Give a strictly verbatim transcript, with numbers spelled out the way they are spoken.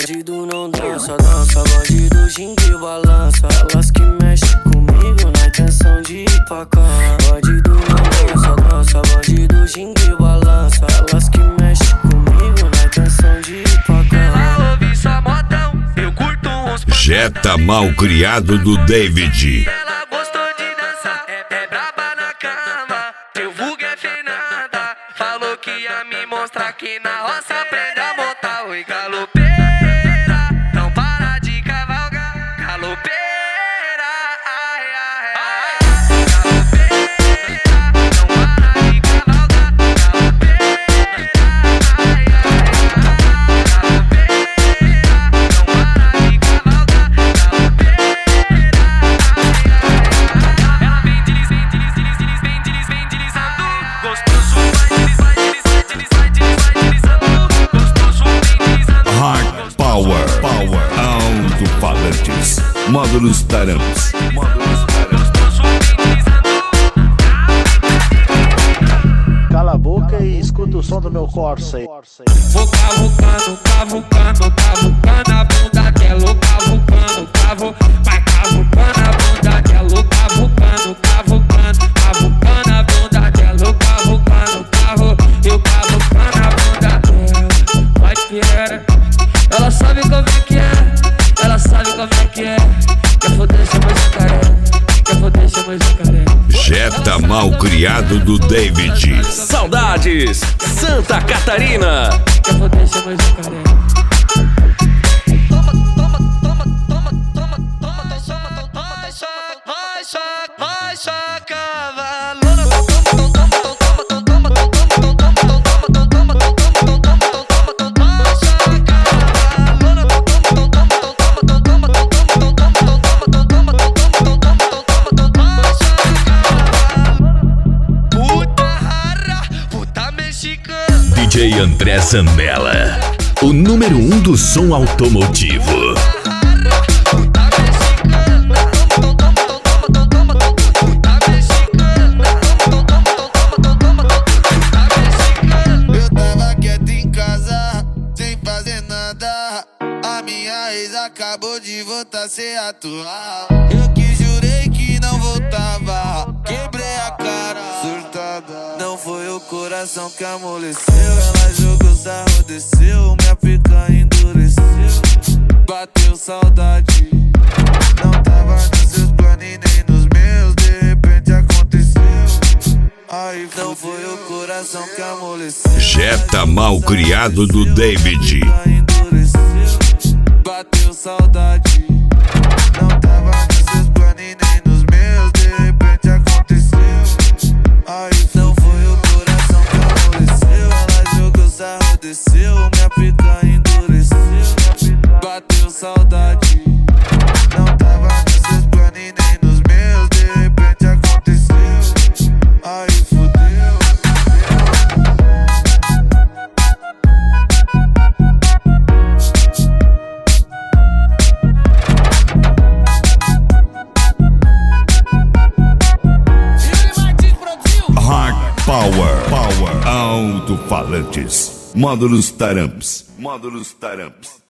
Bandido não dança, dança. Bandido gingue balança. Elas que mexem comigo na intenção de ir pra cama. Bandido não dança, dança. Bandido gingue balança. Elas que mexem comigo na intenção de ir pra cama. Ela ouve só modão, eu curto uns Jetta Malcriado do David. Ela gostou de dançar, é, é braba na cama. Teu vulgo é Fernanda, falou que ia me mostrar que na roça aprende a botar. Oi, galopeira, não para de cavalgar. Galopeira, ai, ai, ai. Galopeira, não para de cavalgar. Galopeira, ai, ai, ai. Galopeira, não para de cavalgar. Galopeira, ai, ai, ai. Ela vem delis, vem delis, delis, delis, vem delis, vem deslizando. Gostoso, vai delis, vai delis, vai delis, vai delis, vai deslizando. Gostoso, vem deslizando. Hard Power, Power, alto-falantes, módulos taramps. Gostoso, vem deslizando. Cala a boca e escuta o som do meu Corsa aí. Vou cavucando, cavucando, cavucando a bunda que é louca, cavucando, cavu, vai cavucando a bunda que é louca, cavucando, cavucando, cavucando a bunda que é louca, cavucando, cavu, eu cavucando a bunda dela, vai que era. Ela sabe como é que é, ela sabe como é que é. Quer foder, chama de careca, quer foder, chama de careca. Jetta Malcriado do David. Saudades, Santa Catarina. Quer foder, chama de careca. Toma, toma, toma, toma, toma, toma, toma, toma, toma, toma, vai só, vai só cavalona. Toma, toma, toma, toma, toma, toma, toma, toma, toma, toma, toma, vai só cavalona. Toma, toma, toma, toma, toma, toma, toma, toma, vai só cavalona. Puta rara, puta mexicana. D J André Zambella, o número um do som automotivo. Eu tava quieto em casa, sem fazer nada. A minha ex acabou de voltar a ser atual. Eu que jurei que não voltava, quebrei a cara, surtada. Não foi o coração que amoleceu, ela jogou sarro, desceu, minha pica endureceu. Bateu saudade, não tava nos seus planos e nem nos meus, de repente aconteceu. Aí não foi o coração que amoleceu. Jetta Malcriado do David. Bateu saudade, não tava nos seus planos e nem nos meus, de repente aconteceu. Aí não foi o coração que amoleceu, ela jogou sarro, desceu, minha pica endureceu. Bateu saudade, não tava nos seus planos e nem nos meus, de repente aconteceu. Aí fudeu. Hard Power, Power, alto-falantes, módulos taramps, módulos taramps.